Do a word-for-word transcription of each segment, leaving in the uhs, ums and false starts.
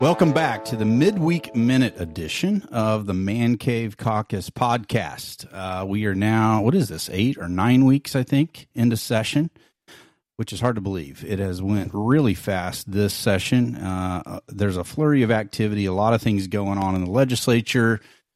Welcome back to the Midweek Minute edition of the Man Cave Caucus podcast. Uh, we are now, what is this, eight or nine weeks, I think, into session, which is hard to believe. It has went really fast this session. Uh, there's a flurry of activity, a lot of things going on in the legislature.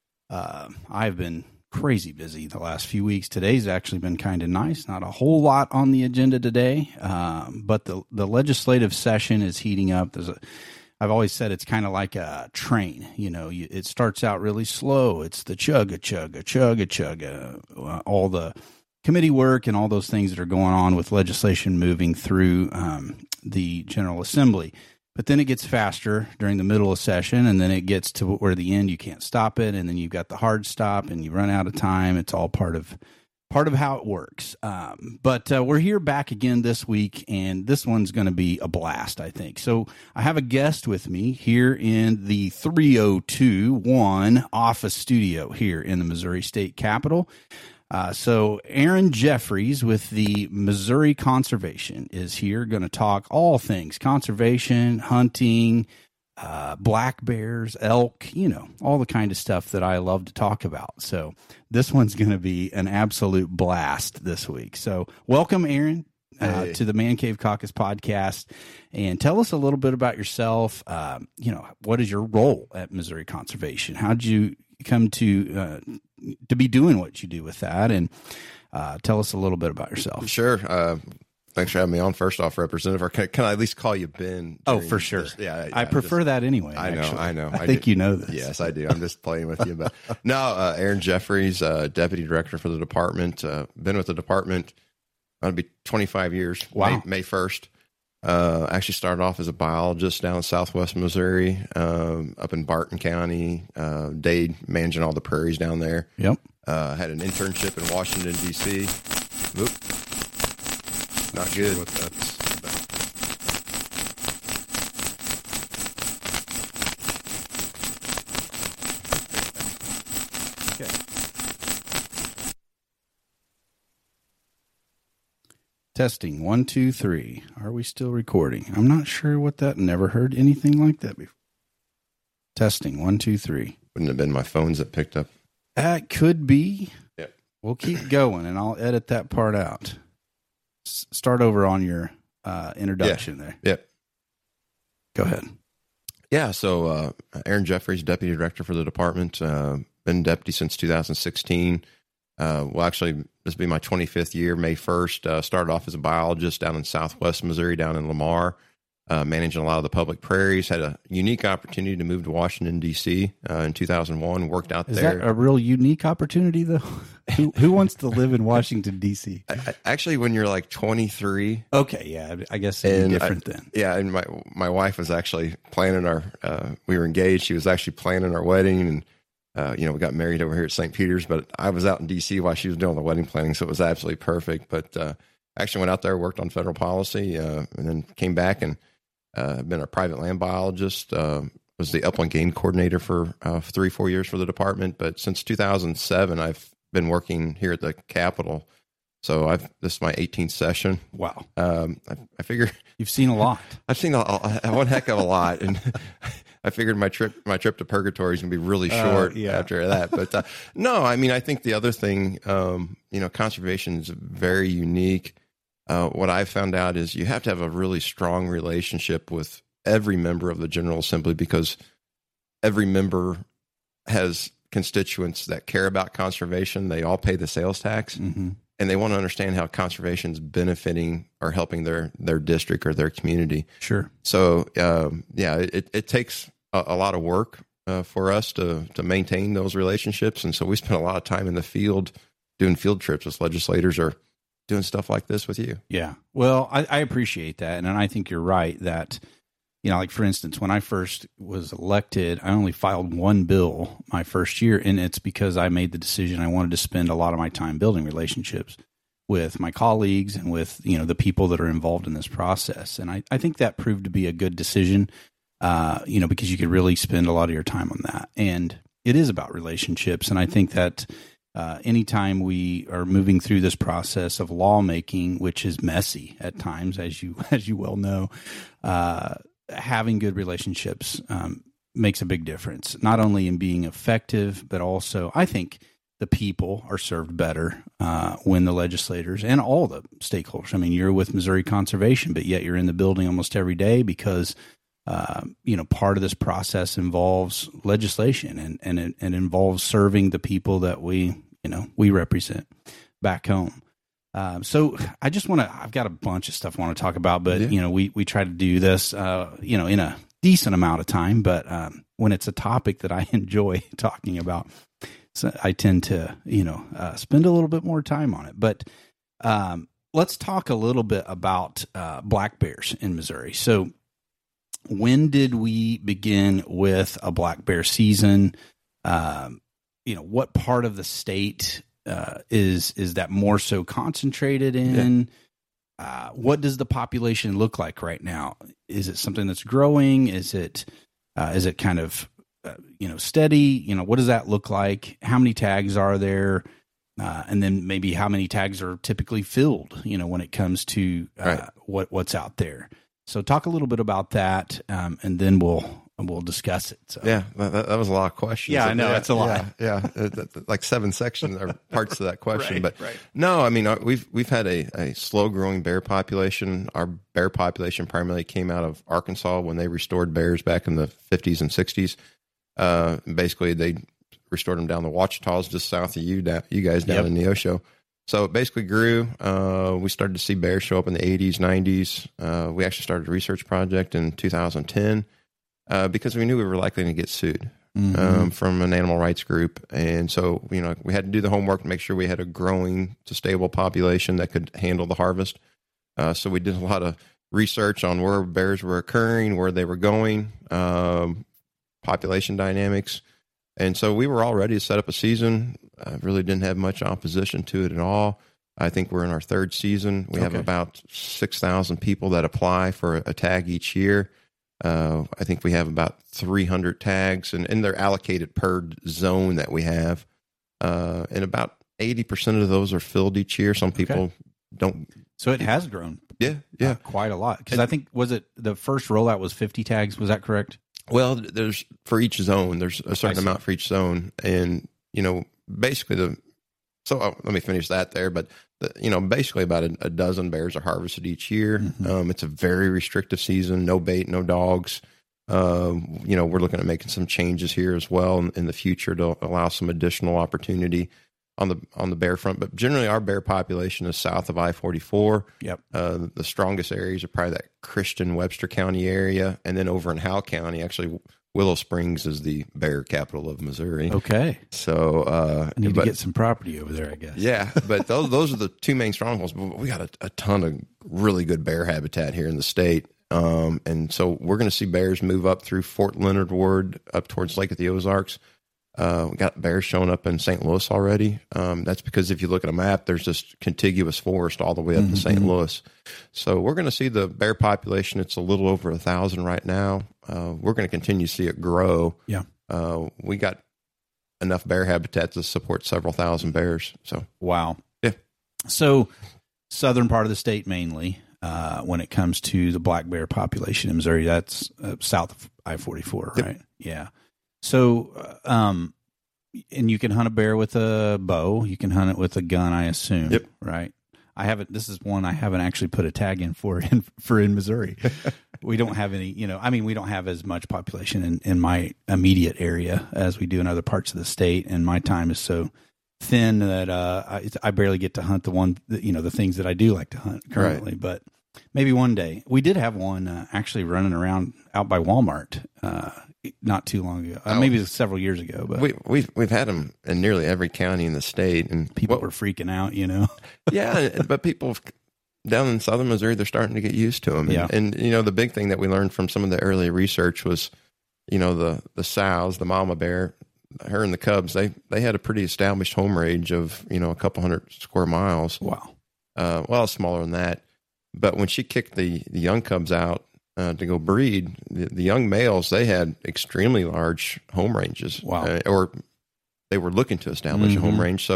Uh, I've been crazy busy the last few weeks. Today's actually been kind of nice. Not a whole lot on the agenda today, uh, but the, the legislative session is heating up. There's a I've always said it's kind of like a train. You know, you, it starts out really slow. It's the chugga, chugga, chugga, chugga, uh, all the committee work and all those things that are going on with legislation moving through um, the General Assembly. But then it gets faster during the middle of session, and then it gets to where the end you can't stop it, and then you've got the hard stop, and you run out of time. It's all part of part of how it works. Um, but uh, we're here back again this week, and this one's going to be a blast, I think. So I have a guest with me here in the three oh two one office studio here in the Missouri State Capitol. Uh, so Aaron Jeffries with the Missouri Conservation is here, going to talk all things conservation, hunting, uh, black bears, elk, you know, all the kind of stuff that I love to talk about. So this one's going to be an absolute blast this week. So welcome, Aaron, uh, hey. to the Man Cave Caucus podcast, and tell us a little bit about yourself. Uh, you know, what is your role at Missouri Conservation? How did you come to uh, to be doing what you do with that? And uh, tell us a little bit about yourself. Sure. Uh, thanks for having me on. First off, Representative, or can, can I at least call you Ben? Oh, for sure. This? Yeah, yeah, I prefer just, that anyway. I know, actually. I know. I, I think do. you know this. Yes, I do. I'm just playing with you. But no, uh, Aaron Jeffries, uh, Deputy Director for the department. Uh, been with the department, I'll be twenty-five years. Wow. May, May first. Uh, actually started off as a biologist down in Southwest Missouri, um, up in Barton County, uh, Dade, managing all the prairies down there. Yep. Uh, had an internship in Washington, D C. Oop. Not good. What that's about. Okay. Testing one, two, three. Are we still recording? I'm not sure what that. Never heard anything like that before. Testing one, two, three. Wouldn't have been my phones that picked up. That could be. Yep. We'll keep going, and I'll edit that part out. S- start over on your uh, introduction yeah. there. Yep. Go ahead. Yeah. So uh, Aaron Jeffries, Deputy Director for the department. Uh, been deputy since two thousand sixteen. Uh, well, actually, this will be my twenty-fifth year, May first. Uh, started off as a biologist down in Southwest Missouri, down in Lamar, uh, managing a lot of the public prairies. Had a unique opportunity to move to Washington, D C uh, in two thousand one, worked out Is there. Is that a real unique opportunity, though? who, who wants to live in Washington, D C? I, I, actually, when you're like twenty-three. Okay, yeah, I guess it'd be different I, then. Yeah, and my my wife was actually planning our, uh, we were engaged. She was actually planning our wedding, and Uh, you know, we got married over here at Saint Peter's, but I was out in D C while she was doing the wedding planning, so it was absolutely perfect. But uh, actually went out there, worked on federal policy, uh, and then came back and uh, been a private land biologist. Uh, was the upland game coordinator for uh, three, four years for the department. But since two thousand seven, I've been working here at the Capitol. So I've this is my eighteenth session. Wow. Um, I, I figure you've seen a lot. I've seen a, a, one heck of a lot, and I figured my trip my trip to purgatory is going to be really short uh, yeah. after that. But uh, no, I mean I think the other thing, um, you know, conservation is very unique. Uh, what I've found out is you have to have a really strong relationship with every member of the General Assembly, because every member has constituents that care about conservation. They all pay the sales tax. Mm-hmm. And they want to understand how conservation is benefiting or helping their, their district or their community. Sure. So, um, yeah, it, it takes a, a lot of work uh, for us to, to maintain those relationships. And so we spend a lot of time in the field doing field trips with legislators or doing stuff like this with you. Yeah. Well, I, I appreciate that. And I think you're right that, you know, like for instance, when I first was elected, I only filed one bill my first year, and it's because I made the decision I wanted to spend a lot of my time building relationships with my colleagues and with, you know, the people that are involved in this process. And I, I think that proved to be a good decision, uh, you know, because you could really spend a lot of your time on that. And it is about relationships. And I think that uh, anytime we are moving through this process of lawmaking, which is messy at times, as you as you well know, uh, having good relationships um, makes a big difference, not only in being effective, but also I think the people are served better uh, when the legislators and all the stakeholders. I mean, you're with Missouri Conservation, but yet you're in the building almost every day because, uh, you know, part of this process involves legislation and, and it, and involves serving the people that we, you know, we represent back home. Um, so I just want to, I've got a bunch of stuff I want to talk about, but, yeah. you know, we, we try to do this, uh, you know, in a decent amount of time, but um, when it's a topic that I enjoy talking about, so I tend to, you know, uh, spend a little bit more time on it. But um, let's talk a little bit about uh, black bears in Missouri. So when did we begin with a black bear season? Um, you know, what part of the state uh, is is that more so concentrated in? Yeah. Uh, what does the population look like right now? Is it something that's growing? Is it uh, is it kind of Uh, you know, steady, you know, what does that look like? How many tags are there? Uh, and then maybe how many tags are typically filled, you know, when it comes to uh, right. what what's out there. So talk a little bit about that, um, and then we'll we'll discuss it. So. Yeah, that, that was a lot of questions. Yeah, I know, yeah, it's a lot. Yeah, yeah. like seven sections or parts of that question. right, but right. no, I mean, we've we've had a, a slow growing bear population. Our bear population primarily came out of Arkansas when they restored bears back in the fifties and sixties. Uh, basically, they restored them down the Ouachitas, just south of you, down, you guys down yep. in Neosho. So it basically grew. Uh, we started to see bears show up in the eighties, nineties. Uh, we actually started a research project in two thousand ten uh, because we knew we were likely to get sued mm-hmm. um, from an animal rights group. And so, you know, we had to do the homework to make sure we had a growing to stable population that could handle the harvest. Uh, so we did a lot of research on where bears were occurring, where they were going, um, population dynamics. And so we were all ready to set up a season. I really didn't have much opposition to it at all. I think we're in our third season. We okay. have about six thousand people that apply for a tag each year. Uh, I think we have about three hundred tags, and, and they're allocated per zone that we have. Uh, and about eighty percent of those are filled each year. Some people okay. don't. So it has grown. Yeah, yeah. Uh, quite a lot. Because I think, was it the first rollout was fifty tags? Was that correct? Well, there's for each zone, there's a certain amount for each zone. And, you know, basically the, so oh, let me finish that there. But, the, you know, basically about a, a dozen bears are harvested each year. Mm-hmm. Um, it's a very restrictive season, no bait, no dogs. Um, you know, we're looking at making some changes here as well in, in the future to allow some additional opportunity on the on the bear front. But generally our bear population is south of I forty-four. Yep. Uh, the strongest areas are probably that Christian Webster County area. And then over in Howell County, actually Willow Springs is the bear capital of Missouri. Okay. So uh, I need but, to get some property over there, I guess. Yeah. But those those are the two main strongholds. But we got a, a ton of really good bear habitat here in the state. Um, and so we're going to see bears move up through Fort Leonard Ward up towards Lake of the Ozarks. Uh, we got bears showing up in Saint Louis already. Um, that's because if you look at a map, there's this contiguous forest all the way up mm-hmm. to Saint Louis. So we're going to see the bear population. It's a little over a thousand right now. Uh, we're going to continue to see it grow. Yeah. Uh, we got enough bear habitat to support several thousand bears. So wow. Yeah. So southern part of the state mainly, uh, when it comes to the black bear population in Missouri, that's uh, south of I forty-four, right? Yep. Yeah. So, um, and you can hunt a bear with a bow. You can hunt it with a gun, I assume. Yep. Right. I haven't. This is one I haven't actually put a tag in for in for in Missouri. We don't have any. You know, I mean, we don't have as much population in, in my immediate area as we do in other parts of the state, and my time is so thin that uh, I, I barely get to hunt the one. That, you know, the things that I do like to hunt currently, right. But maybe one day. We did have one uh, actually running around out by Walmart. Uh, Not too long ago, uh, maybe several years ago. But we, we've we've had them in nearly every county in the state, and people what, were freaking out. You know, yeah, but people down in southern Missouri, they're starting to get used to them. And, yeah, and you know, the big thing that we learned from some of the early research was, you know, the the sows, the mama bear, her and the cubs, they they had a pretty established home range of you know a couple hundred square miles. Wow. Uh, well, smaller than that, but when she kicked the the young cubs out. Uh, to go breed, the, the young males, they had extremely large home ranges. Wow. Uh, or they were looking to establish mm-hmm. a home range. So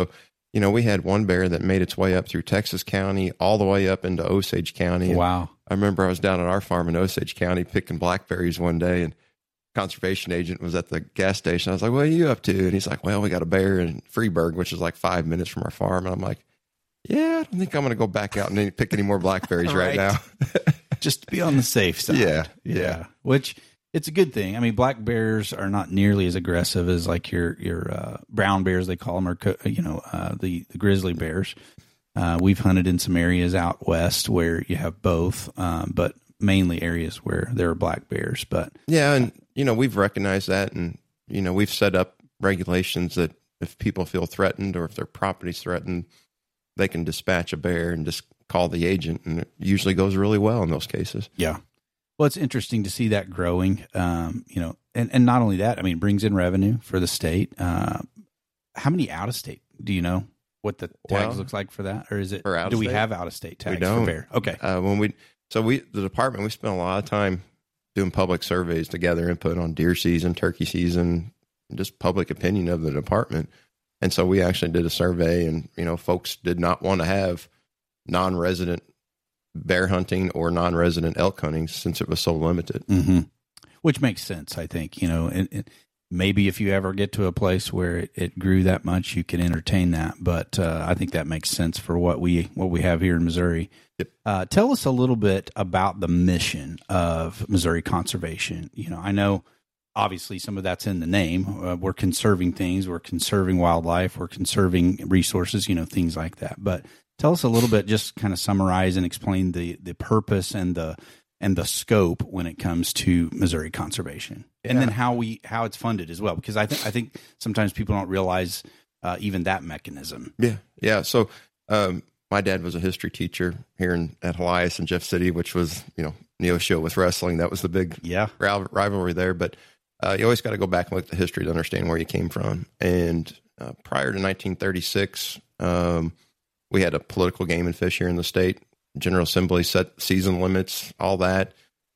you know, we had one bear that made its way up through Texas County all the way up into Osage County. Wow. I remember I was down at our farm in Osage County picking blackberries one day, and conservation agent was at the gas station. I was like, what are you up to? And he's like, well, we got a bear in Freeburg, which is like five minutes from our farm. And I'm like, yeah, I don't think I'm going to go back out and pick any more blackberries right. right now. Just to be on the safe side. Yeah, yeah. Yeah. Which it's a good thing. I mean, black bears are not nearly as aggressive as like your, your uh, brown bears, they call them, or, you know, uh, the, the grizzly bears. Uh, we've hunted in some areas out west where you have both, um, but mainly areas where there are black bears. But yeah, and you know, we've recognized that, and you know, we've set up regulations that if people feel threatened or if their property's threatened, they can dispatch a bear and just call the agent, and it usually goes really well in those cases. Yeah. Well, it's interesting to see that growing, um, you know, and, and not only that, I mean, it brings in revenue for the state. Uh, how many out of state do you know what the tags well, looks like for that? Or is it, do we have out of state tags we don't. for bear? Okay. Uh, when we, so we, the department, we spent a lot of time doing public surveys to gather input on deer season, turkey season, just public opinion of the department. And so we actually did a survey, and, you know, folks did not want to have non-resident bear hunting or non-resident elk hunting since it was so limited. Mm-hmm. Which makes sense, I think, you know, and, and maybe if you ever get to a place where it, it grew that much, you can entertain that. But uh, I think that makes sense for what we, what we have here in Missouri. Yep. Uh, tell us a little bit about the mission of Missouri Conservation. You know, I know obviously some of that's in the name. Uh, we're conserving things. We're conserving wildlife. We're conserving resources, you know, things like that. But tell us a little bit, just kind of summarize and explain the, the purpose and the, and the scope when it comes to Missouri Conservation, yeah. and then how we, how it's funded as well. Because I think, I think sometimes people don't realize uh, even that mechanism. Yeah. Yeah. So, um, my dad was a history teacher here in, at Helias and Jeff City, which was, you know, Neosho with wrestling. That was the big yeah. rivalry there. But uh, you always got to go back and look at the history to understand where you came from. And uh, prior to nineteen thirty-six, um, we had a political game and fish here in the state. General Assembly set season limits, all that.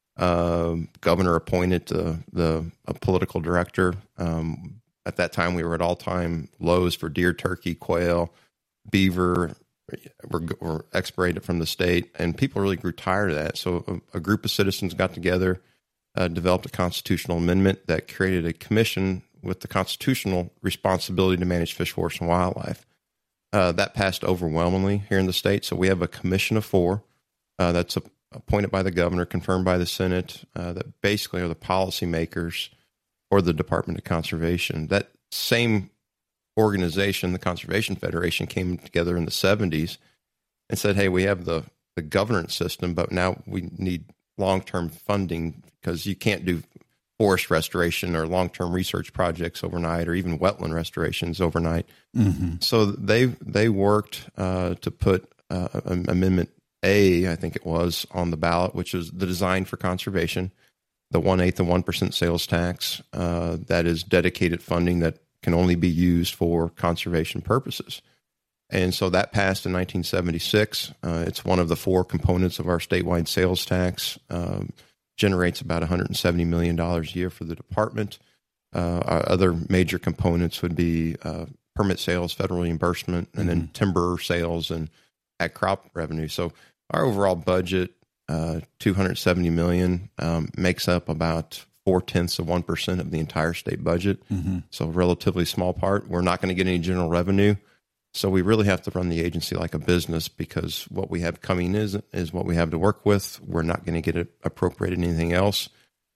Um, governor appointed the, the a political director. Um, at that time, we were at all-time lows for deer, turkey, quail, beaver. Were, were expirated from the state, and people really grew tired of that. So a, a group of citizens got together, uh, developed a constitutional amendment that created a commission with the constitutional responsibility to manage fish, forest, and wildlife. Uh, that passed overwhelmingly here in the state. So we have a commission of four uh, that's a, appointed by the governor, confirmed by the Senate, uh, that basically are the policymakers for the Department of Conservation. That same organization, the Conservation Federation, came together in the seventies and said, hey, we have the, the governance system, but now we need long-term funding because you can't do forest restoration or long-term research projects overnight or even wetland restorations overnight. Mm-hmm. So they they worked uh, to put uh, Amendment A, I think it was, on the ballot, which is the design for conservation, the one-eighth and one percent sales tax uh, that is dedicated funding that can only be used for conservation purposes. And so that passed in nineteen seventy-six. Uh, it's one of the four components of our statewide sales tax, um, generates about one hundred seventy million dollars a year for the department. Uh, our other major components would be uh, permit sales, federal reimbursement, and mm-hmm. then timber sales and ag crop revenue. So our overall budget, uh, two hundred seventy million dollars, um, makes up about four-tenths of one percent of the entire state budget. Mm-hmm. So a relatively small part. We're not going to get any general revenue. So we really have to run the agency like a business because what we have coming is, is what we have to work with. We're not going to get it appropriated anything else.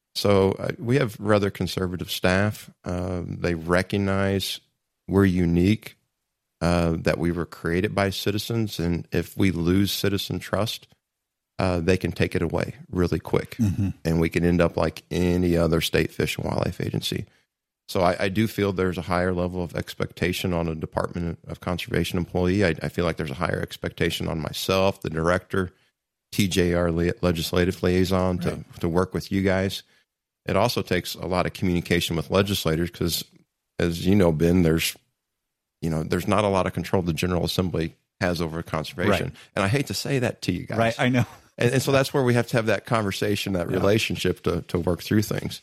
So uh, we have rather conservative staff. Uh, they recognize we're unique, uh, that we were created by citizens. And if we lose citizen trust, Uh, they can take it away really quick, mm-hmm. and we can end up like any other state fish and wildlife agency. So I, I do feel there's a higher level of expectation on a Department of Conservation employee. I, I feel like there's a higher expectation on myself, the director, T J R legislative liaison, to, right. to work with you guys. It also takes a lot of communication with legislators because, as you know, Ben, there's you know there's not a lot of control the General Assembly has over conservation, right. and I hate to say that to you guys. Right, I know. And, and so that's where we have to have that conversation, that yeah. relationship to, to work through things.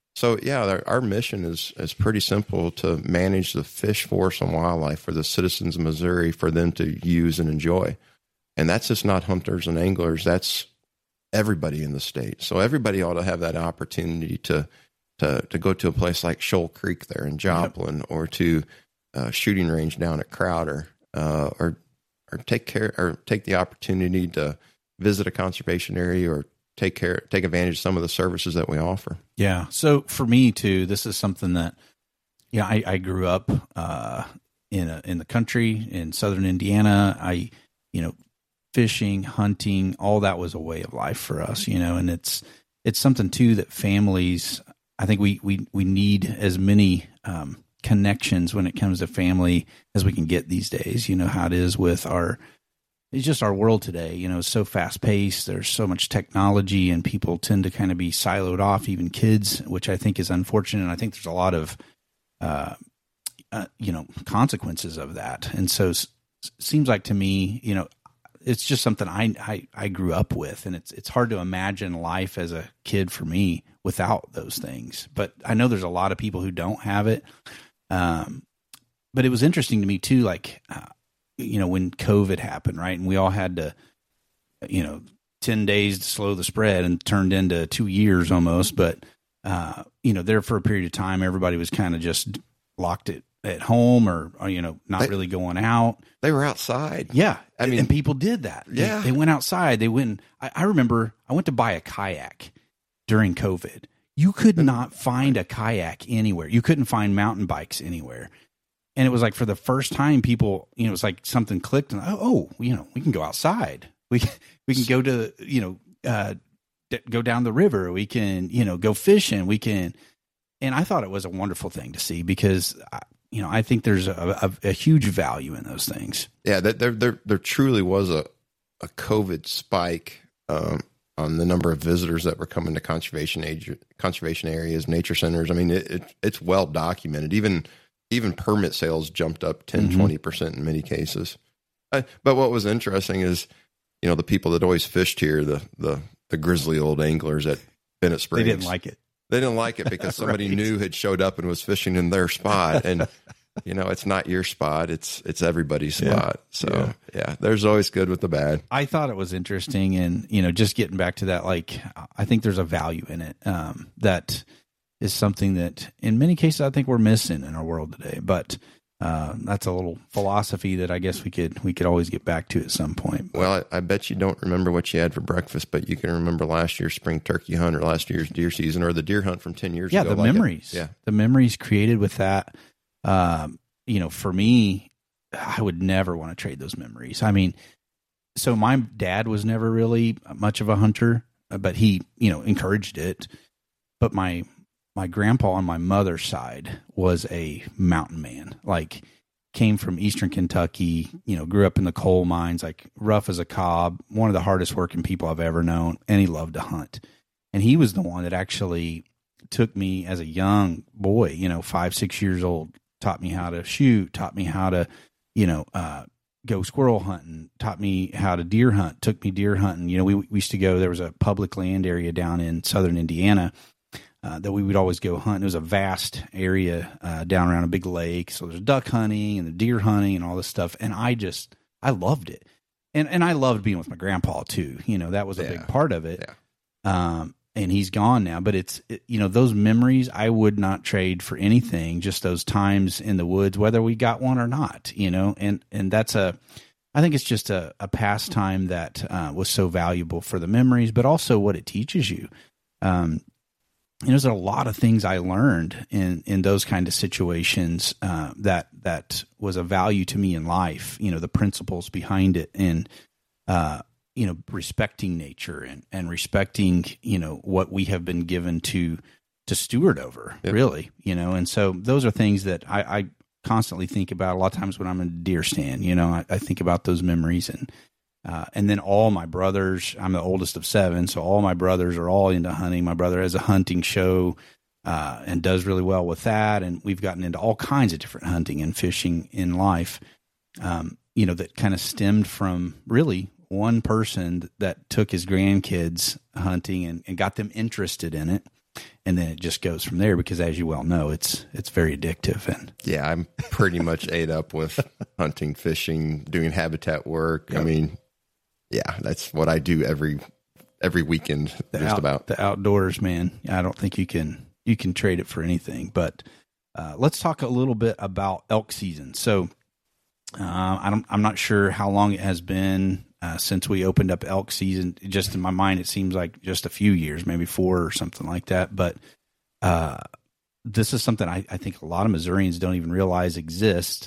So yeah, our, our mission is is pretty simple: to manage the fish, forest, and wildlife for the citizens of Missouri for them to use and enjoy. And that's just not hunters and anglers. That's everybody in the state. So everybody ought to have that opportunity to to to go to a place like Shoal Creek there in Joplin, yep. or to a shooting range down at Crowder, uh, or or take care or take the opportunity to visit a conservation area or take care take advantage of some of the services that we offer. Yeah. So for me too, this is something that, yeah, I, I grew up uh, in a, in the country in southern Indiana. I, you know, fishing, hunting, all that was a way of life for us, you know, and it's it's something too that families, I think we we we need as many um, connections when it comes to family as we can get these days. You know how it is with our, it's just our world today. You know, it's so fast paced. There's so much technology, and people tend to kind of be siloed off, even kids, which I think is unfortunate. And I think there's a lot of, uh, uh, you know, consequences of that. And so it seems like to me, you know, it's just something I, I, I grew up with, and it's, it's hard to imagine life as a kid for me without those things. But I know there's a lot of people who don't have it. Um, but it was interesting to me too, like, uh, you know, when COVID happened, right? And we all had to, you know, ten days to slow the spread, and turned into two years almost. But, uh, you know, there for a period of time, everybody was kind of just locked it at home, or, or you know, not they, really going out. They were outside. Yeah. I mean, and people did that. Yeah. They, they went outside. They went, I, I remember I went to buy a kayak during COVID. You could not find a kayak anywhere. You couldn't find mountain bikes anywhere. And it was like, for the first time, people, you know, it was like something clicked, and oh, oh you know, we can go outside. We we can go to, you know, uh, d- go down the river. We can, you know, go fishing. We can. And I thought it was a wonderful thing to see, because, you know, I think there's a, a, a huge value in those things. Yeah, there there there truly was a a COVID spike um, on the number of visitors that were coming to conservation age, conservation areas, nature centers. I mean, it, it it's well documented. Even Even permit sales jumped up ten, mm-hmm. twenty percent in many cases. Uh, but what was interesting is, you know, the people that always fished here, the the, the grizzly old anglers at Bennett Springs. They didn't like it. They didn't like it because somebody right. new had showed up and was fishing in their spot. And, you know, it's not your spot. It's it's everybody's spot. Yeah. So, yeah. yeah, there's always good with the bad. I thought it was interesting. And, you know, just getting back to that, like, I think there's a value in it um, that is something that in many cases I think we're missing in our world today. But uh, that's a little philosophy that I guess we could we could always get back to at some point. But, well, I, I bet you don't remember what you had for breakfast, but you can remember last year's spring turkey hunt, or last year's deer season, or the deer hunt from ten years yeah, ago. Yeah, the like memories. It. Yeah, the memories created with that. Um, you know, for me, I would never want to trade those memories. I mean, so my dad was never really much of a hunter, but he, you know, encouraged it. But my My grandpa on my mother's side was a mountain man, like came from Eastern Kentucky, you know, grew up in the coal mines, like rough as a cob, one of the hardest working people I've ever known. And he loved to hunt. And he was the one that actually took me as a young boy, you know, five, six years old, taught me how to shoot, taught me how to, you know, uh, go squirrel hunting, taught me how to deer hunt, took me deer hunting. You know, we, we used to go, there was a public land area down in southern Indiana Uh, that we would always go hunt. It was a vast area uh, down around a big lake. So there's duck hunting and the deer hunting and all this stuff. And I just, I loved it. And and I loved being with my grandpa too. You know, that was a yeah. big part of it. Yeah. Um, and he's gone now, but it's, it, you know, those memories I would not trade for anything, just those times in the woods, whether we got one or not, you know, and, and that's a, I think it's just a, a pastime that uh, was so valuable for the memories, but also what it teaches you. Um, You know, there's a lot of things I learned in, in those kind of situations uh, that that was a value to me in life. You know, the principles behind it, and uh, you know, respecting nature and, and respecting, you know, what we have been given to to steward over. Yep. Really, you know, and so those are things that I, I constantly think about. A lot of times when I'm in a deer stand, you know, I, I think about those memories. And Uh, and then all my brothers, I'm the oldest of seven, so all my brothers are all into hunting. My brother has a hunting show uh, and does really well with that. And we've gotten into all kinds of different hunting and fishing in life, um, you know, that kind of stemmed from really one person that took his grandkids hunting and, and got them interested in it. and then it just goes from there because, as you well know, it's it's very addictive. And yeah, I'm pretty much ate up with hunting, fishing, doing habitat work. Yep. I mean, yeah, that's what I do every every weekend, the just out, about. The outdoors, man. I don't think you can you can trade it for anything. But uh, let's talk a little bit about elk season. So uh, I don't, I'm not sure how long it has been uh, since we opened up elk season. Just in my mind, it seems like just a few years, maybe four or something like that. But uh, this is something I, I think a lot of Missourians don't even realize exists.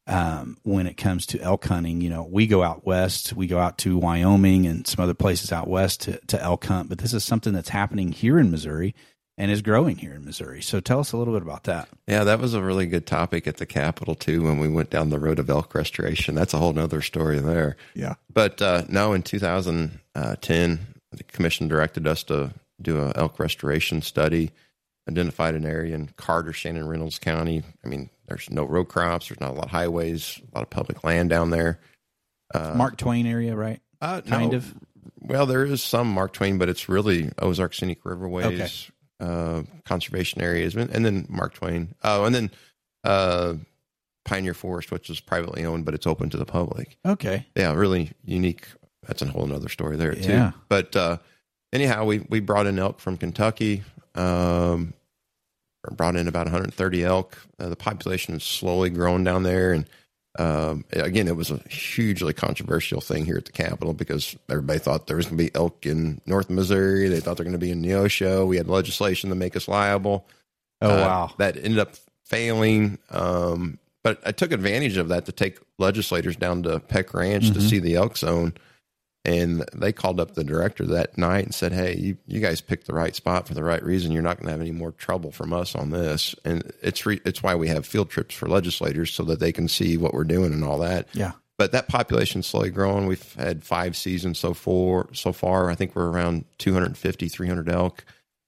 Um, when it comes to elk hunting, you know, we go out west, we go out to Wyoming and some other places out west to, to elk hunt, but this is something that's happening here in Missouri and is growing here in Missouri. So tell us a little bit about that. Yeah, that was a really good topic at the Capitol too, when we went down the road of elk restoration. That's a whole nother story there. Yeah. But, uh, no, in two thousand ten, the commission directed us to do an elk restoration study, identified an area in Carter, Shannon, Reynolds County. I mean, there's no row crops. There's not a lot of highways, a lot of public land down there. Uh, Mark Twain area, right? Uh, kind no. of. Well, there is some Mark Twain, but it's really Ozark Scenic Riverways, okay. uh, conservation areas, and then Mark Twain. Oh, and then uh, Pioneer Forest, which is privately owned, but it's open to the public. Okay. Yeah, really unique. That's a whole other story there, too. Yeah. But uh, anyhow, we, we brought in elk from Kentucky. Um, brought in about one hundred thirty elk. Uh, the population is slowly growing down there. And um, again, it was a hugely controversial thing here at the Capitol because everybody thought there was going to be elk in North Missouri. They thought they're going to be in Neosho. We had legislation to make us liable. Oh, uh, wow. That ended up failing. Um, but I took advantage of that to take legislators down to Peck Ranch mm-hmm. to see the elk zone. And they called up the director that night and said, hey, you, you guys picked the right spot for the right reason. You're not going to have any more trouble from us on this. And it's re- it's why we have field trips for legislators so that they can see what we're doing and all that. Yeah. But that population's slowly growing. We've had five seasons so far. So far, I think we're around two hundred fifty, three hundred elk.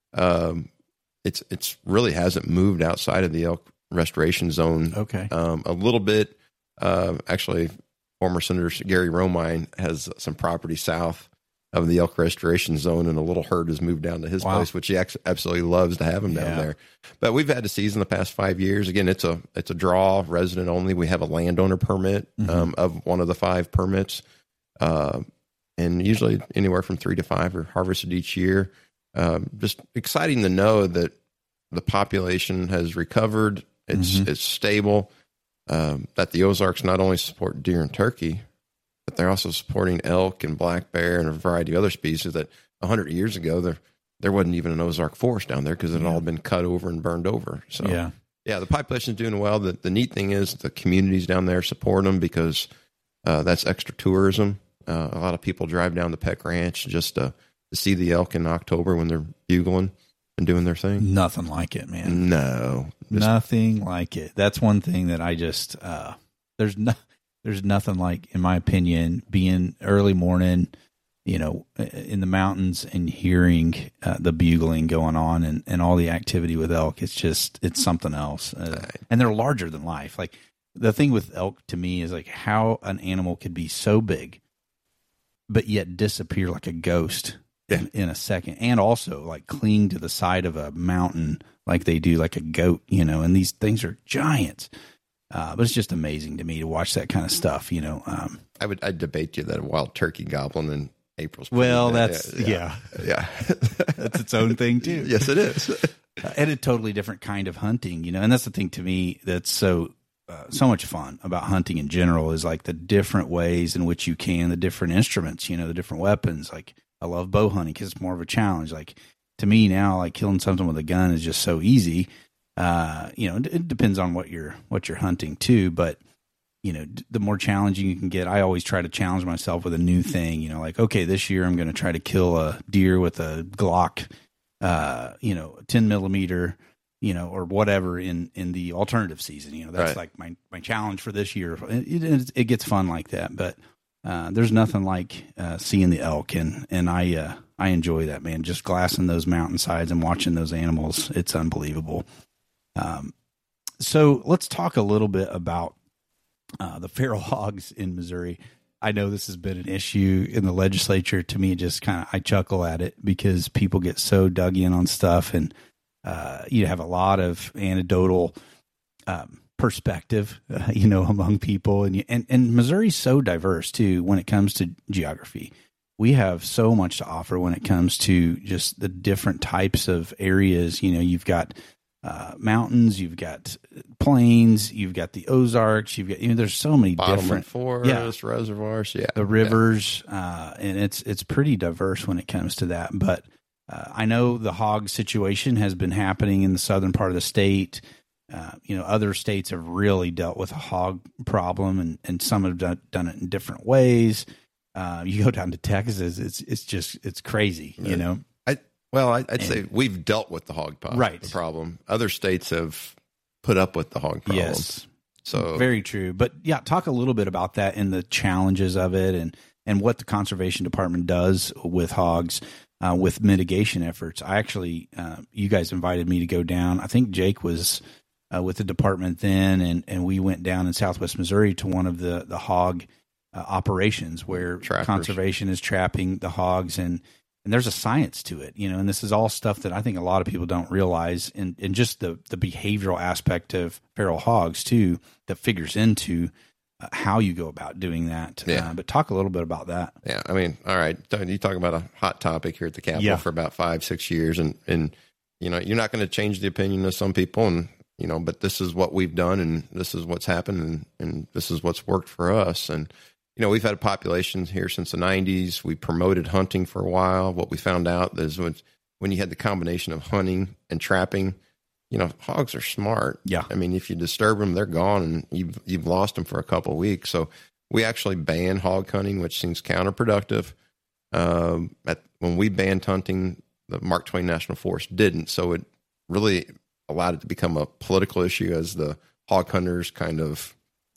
Um, it's it's really hasn't moved outside of the elk restoration zone. Okay. Um, a little bit, uh, actually. Former Senator Gary Romine has some property south of the elk restoration zone, and a little herd has moved down to his wow. place, which he absolutely loves to have him down yeah. there. But we've had a season the past five years. Again, it's a it's a draw, resident only. We have a landowner permit mm-hmm. um, of one of the five permits, uh, and usually anywhere from three to five are harvested each year. Um, just exciting to know that the population has recovered. It's mm-hmm. it's stable. Um, that the Ozarks not only support deer and turkey, but they're also supporting elk and black bear and a variety of other species that a hundred years ago there there wasn't even an Ozark forest down there because it had yeah. all been cut over and burned over. So yeah, yeah the population's doing well. The, the neat thing is the communities down there support them because uh, that's extra tourism. Uh, a lot of people drive down to Peck Ranch just to, to see the elk in October when they're bugling and doing their thing. Nothing like it, man. No. Just, Nothing like it. That's one thing that I just, uh, there's no, there's nothing like, in my opinion, being early morning, you know, in the mountains and hearing uh, the bugling going on and, and all the activity with elk. It's just, it's something else. Uh, and they're larger than life. Like the thing with elk to me is like how an animal could be so big, but yet disappear like a ghost. Yeah. In, in a second, and also like cling to the side of a mountain like they do, like a goat, you know, and these things are giants. Uh, but it's just amazing to me to watch that kind of stuff, you know. Um, I would I'd debate you that a wild turkey goblin in April's. Well, that's, yeah. Yeah. yeah. That's its own thing too. Yes, it is. uh, and a totally different kind of hunting, you know, and that's the thing to me that's so, uh, so much fun about hunting in general is like the different ways in which you can, the different instruments, you know, the different weapons, like, I love bow hunting because it's more of a challenge. Like to me now, like killing something with a gun is just so easy. Uh, you know, it, it depends on what you're what you're hunting too. But you know, d- the more challenging you can get, I always try to challenge myself with a new thing. You know, like okay, this year I'm going to try to kill a deer with a Glock, uh, you know, ten millimeter, you know, or whatever in in the alternative season. You know, that's right. like my my challenge for this year. It, it, it gets fun like that, but. Uh, there's nothing like uh, seeing the elk, and and I uh, I enjoy that, man. Just glassing those mountainsides and watching those animals, it's unbelievable. Um, so let's talk a little bit about uh, the feral hogs in Missouri. I know this has been an issue in the legislature. To me, just kind of I chuckle at it because people get so dug in on stuff, and uh, you have a lot of anecdotal um, perspective, uh, you know, among people. And, and, and Missouri's so diverse too, when it comes to geography. We have so much to offer when it comes to just the different types of areas. You know, you've got uh, mountains, you've got plains, you've got the Ozarks, you've got, you know, there's so many Bottomland different forests, yeah. reservoirs, yeah, the rivers, yeah. uh, and it's it's pretty diverse when it comes to that. But uh, I know the hog situation has been happening in the southern part of the state. Uh, you know, other states have really dealt with a hog problem, and, and some have done, done it in different ways. Uh, you go down to Texas, it's it's just it's crazy, you know. I well, I, I'd and, say we've dealt with the hog problem, right. the problem. Other states have put up with the hog problem. Yes, so very true. But yeah, talk a little bit about that and the challenges of it, and and what the conservation department does with hogs, uh, with mitigation efforts. I actually, uh, you guys invited me to go down. I think Jake was uh, with the department then, and and we went down in Southwest Missouri to one of the the hog Uh, operations where Trappers. Conservation is trapping the hogs, and, and there's a science to it, you know, and this is all stuff that I think a lot of people don't realize, and, and just the, the behavioral aspect of feral hogs too, that figures into uh, how you go about doing that. Yeah. Uh, but talk a little bit about that. Yeah. I mean, all right. You talk about a hot topic here at the Capitol yeah. for about five, six years. And, and, you know, you're not going to change the opinion of some people, and, you know, but this is what we've done, and this is what's happened, and, and this is what's worked for us. And, you know, we've had populations here since the nineties. We promoted hunting for a while. What we found out is when, when you had the combination of hunting and trapping, you know, hogs are smart. Yeah. I mean, if you disturb them, they're gone, and you've, you've lost them for a couple of weeks. So we actually banned hog hunting, which seems counterproductive. Um, at, when we banned hunting, the Mark Twain National Forest didn't. So it really allowed it to become a political issue as the hog hunters kind of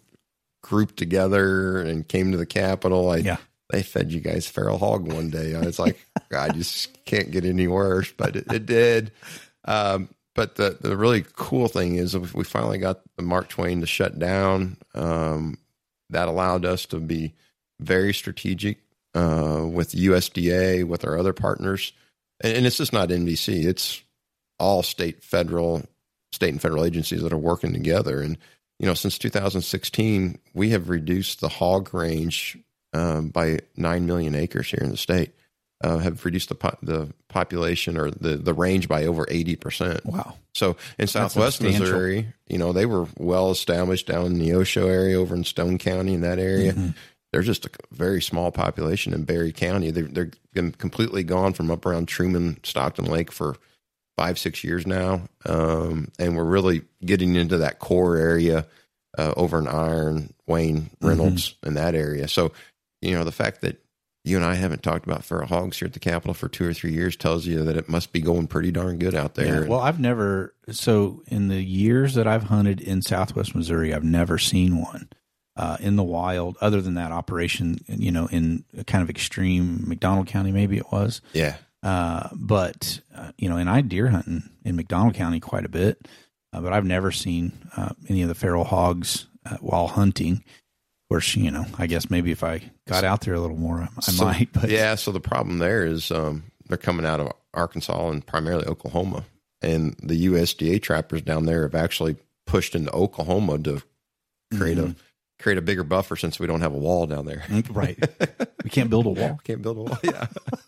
grouped together and came to the Capitol. I, yeah. They fed you guys feral hog one day. I was like, I just can't get any worse, but it, it did. Um, but the, the really cool thing is we finally got the Mark Twain to shut down. Um, that allowed us to be very strategic uh, with U S D A, with our other partners. And, and it's just not N B C. It's all state, federal, state and federal agencies that are working together. And, you know, since two thousand sixteen, we have reduced the hog range um, by nine million acres here in the state, uh, have reduced the po- the population or the, the range by over eighty percent. Wow. So in Southwest Missouri, you know, they were well established down in the Neosho area, over in Stone County, in that area. Mm-hmm. There's just a very small population in Berry County. They're, they're been completely gone from up around Truman, Stockton Lake for five, six years now. Um, and we're really getting into that core area uh, over in Iron, Wayne, Reynolds, mm-hmm. in that area. So, you know, the fact that you and I haven't talked about feral hogs here at the Capitol for two or three years tells you that it must be going pretty darn good out there. Yeah, well, I've never, so in the years that I've hunted in Southwest Missouri, I've never seen one uh, in the wild, other than that operation, you know, in kind of extreme McDonald County, maybe it was. Yeah. Uh, but, uh, you know, and I deer hunting in McDonald County quite a bit, uh, but I've never seen uh, any of the feral hogs uh, while hunting. Of course, you know, I guess maybe if I got out there a little more, I, I so, might. But yeah, so the problem there is um, they're coming out of Arkansas and primarily Oklahoma. And the U S D A trappers down there have actually pushed into Oklahoma to create mm-hmm. a create a bigger buffer, since we don't have a wall down there. Right. We can't build a wall. Can't build a wall, yeah.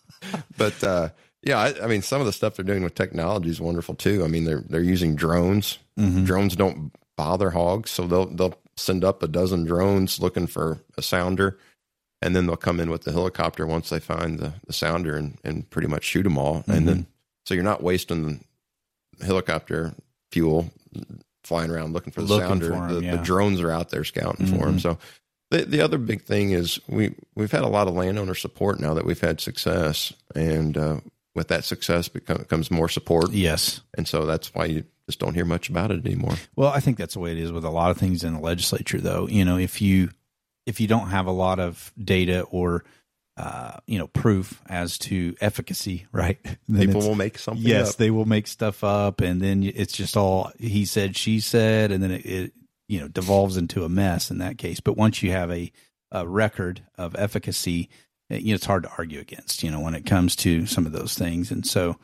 But, uh, yeah, I, I mean, some of the stuff they're doing with technology is wonderful too. I mean, they're they're using drones. Mm-hmm. Drones don't bother hogs, so they'll they'll send up a dozen drones looking for a sounder, and then they'll come in with the helicopter once they find the, the sounder and, and pretty much shoot them all. Mm-hmm. And then, so you're not wasting the helicopter fuel flying around looking for the looking sounder. For them, the, yeah. the drones are out there scouting mm-hmm. for them. So the the other big thing is we we've had a lot of landowner support now that we've had success, and uh, with that success become, comes more support. Yes, and so that's why you just don't hear much about it anymore. Well, I think that's the way it is with a lot of things in the legislature, though. You know, if you if you don't have a lot of data or uh, you know, proof as to efficacy, right? People will make something yes, up. they will make stuff up, and then it's just all he said, she said, and then it, it you know devolves into a mess in that case. But once you have a, a record of efficacy, you know, it's hard to argue against, you know, when it comes to some of those things. And so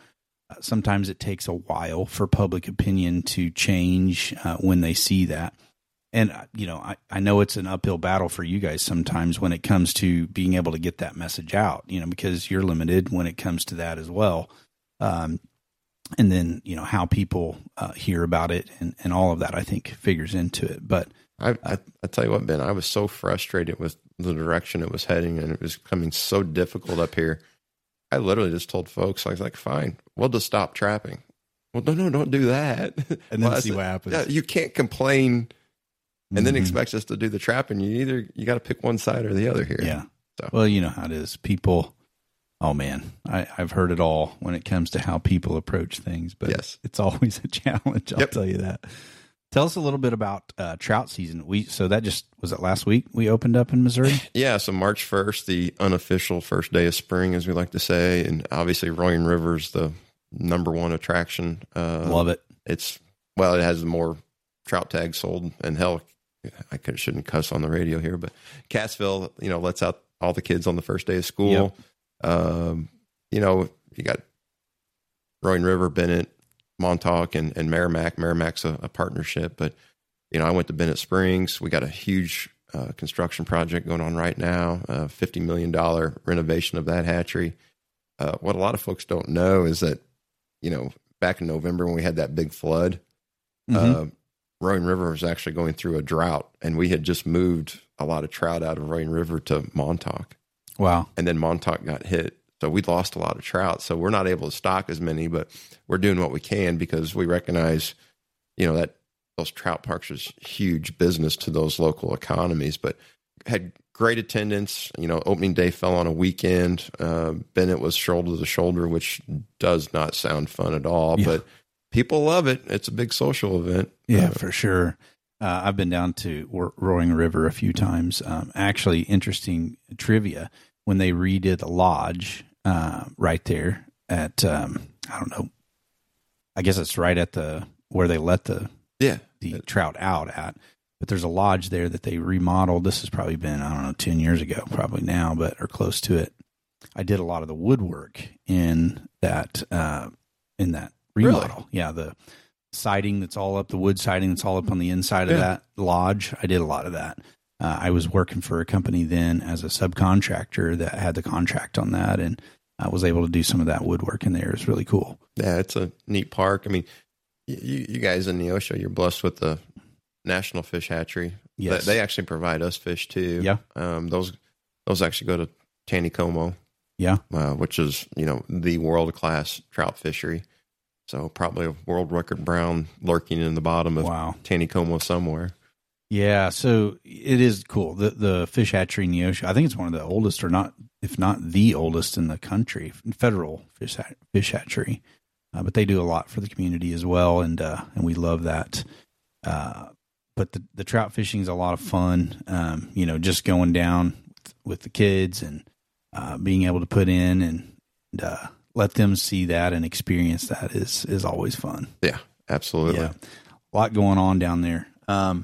sometimes it takes a while for public opinion to change uh, when they see that. And, you know, I, I know it's an uphill battle for you guys sometimes when it comes to being able to get that message out, you know, because you're limited when it comes to that as well. Um, and then, you know, how people uh, hear about it and, and all of that, I think, figures into it. But I, I, I tell you what, Ben, I was so frustrated with the direction it was heading, and it was becoming so difficult up here. I literally just told folks, I was like, fine, we'll just stop trapping. Well, no, no, don't do that. And then well, see said, what happens. Yeah, you can't complain and then Mm-hmm. expect us to do the trapping. You either, you got to pick one side or the other here. Yeah. So. Well, you know how it is. People, oh man, I, I've heard it all when it comes to how people approach things, but yes. it's always a challenge. I'll Yep. tell you that. Tell us a little bit about uh, trout season. We so that just was it last week we opened up in Missouri. Yeah, so March first, the unofficial first day of spring, as we like to say, and obviously Roaring River's the number one attraction. Uh, Love it. It's well, it has more trout tags sold, and hell, I could, shouldn't cuss on the radio here, but Cassville, you know, lets out all the kids on the first day of school. Yep. Um, you know, you got Roaring River, Bennett, Montauk, and, and Merrimack. Merrimack's a, a partnership, but, you know, I went to Bennett Springs. We got a huge uh, construction project going on right now, a fifty million dollars renovation of that hatchery. Uh, what a lot of folks don't know is that, you know, back in November when we had that big flood, mm-hmm. uh, Roaring River was actually going through a drought, and we had just moved a lot of trout out of Roaring River to Montauk. Wow. And then Montauk got hit. So we lost a lot of trout. So we're not able to stock as many, but we're doing what we can because we recognize, you know, that those trout parks is huge business to those local economies, but had great attendance. You know, opening day fell on a weekend. Uh, Bennett was shoulder to shoulder, which does not sound fun at all, yeah. but people love it. It's a big social event. Yeah, uh, for sure. Uh, I've been down to Ro- Roaring River a few times. Um, actually, interesting trivia. When they redid the lodge uh, right there at, um, I don't know, I guess it's right at the where they let the yeah the trout out at. But there's a lodge there that they remodeled. This has probably been, I don't know, ten years ago, probably now, but or close to it. I did a lot of the woodwork in that uh, in that remodel. Really? Yeah, the siding that's all up, the wood siding that's all up on the inside yeah. of that lodge. I did a lot of that. Uh, I was working for a company then as a subcontractor that had the contract on that, and I was able to do some of that woodwork in there. It was really cool. Yeah, it's a neat park. I mean, you, you guys in Neosho, you're blessed with the National Fish Hatchery. Yes. They actually provide us fish too. Yeah. Um, those those actually go to Taneycomo. Yeah. Uh, which is, you know, the world-class trout fishery. So probably a world record brown lurking in the bottom of wow. Taneycomo somewhere. Yeah, so it is cool. The the fish hatchery in Neosho, I think it's one of the oldest, or not, if not the oldest in the country, federal fish fish hatchery. Uh, but they do a lot for the community as well, and uh, and we love that. Uh, but the, the trout fishing is a lot of fun. Um, you know, just going down with the kids and uh, being able to put in and, and uh, let them see that and experience that is is always fun. Yeah, absolutely. Yeah, a lot going on down there. Um,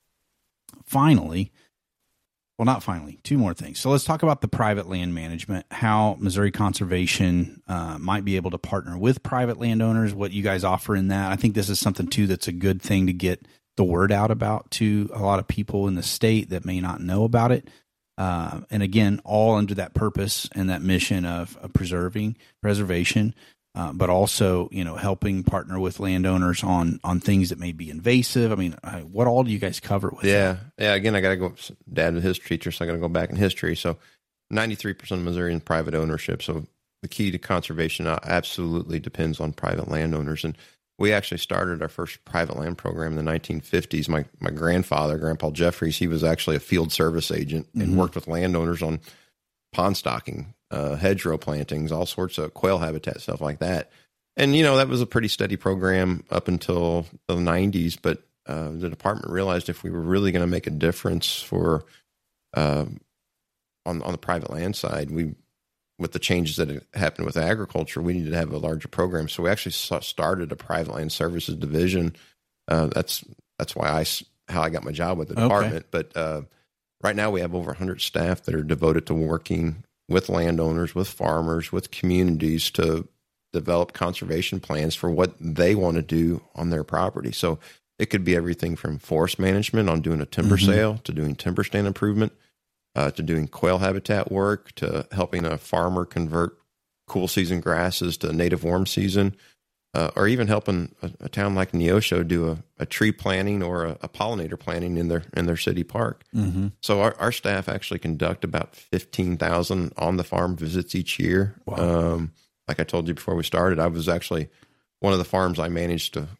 Finally, well, not finally, two more things. So let's talk about the private land management, how Missouri Conservation uh, might be able to partner with private landowners, what you guys offer in that. I think this is something, too, that's a good thing to get the word out about to a lot of people in the state that may not know about it. Uh, and again, all under that purpose and that mission of, of preserving, preservation, Uh, but also, you know, helping partner with landowners on, on things that may be invasive. I mean, I, what all do you guys cover with Yeah. that? Yeah. Again, I got to go, Dad was a history teacher, so I got to go back in history. So ninety-three percent of Missouri is private ownership. So the key to conservation absolutely depends on private landowners. And we actually started our first private land program in the nineteen fifties. My, my grandfather, Grandpa Jeffries, he was actually a field service agent and mm-hmm. worked with landowners on pond stocking, uh, hedgerow plantings, all sorts of quail habitat, stuff like that. And, you know, that was a pretty steady program up until the nineties. But uh, the department realized if we were really going to make a difference for uh, on, on the private land side, we, with the changes that had happened with agriculture, we needed to have a larger program. So we actually started a private land services division. Uh, that's that's why I, how I got my job with the department. Okay. But uh, right now we have over one hundred staff that are devoted to working with landowners, with farmers, with communities to develop conservation plans for what they want to do on their property. So it could be everything from forest management on doing a timber mm-hmm. sale to doing timber stand improvement, uh, to doing quail habitat work, to helping a farmer convert cool season grasses to native warm season, uh, or even helping a, a town like Neosho do a, a tree planting or a, a pollinator planting in their in their city park. Mm-hmm. So our, our staff actually conduct about fifteen thousand on the farm visits each year. Wow. Um, like I told you before we started, I was actually one of the farms I managed to,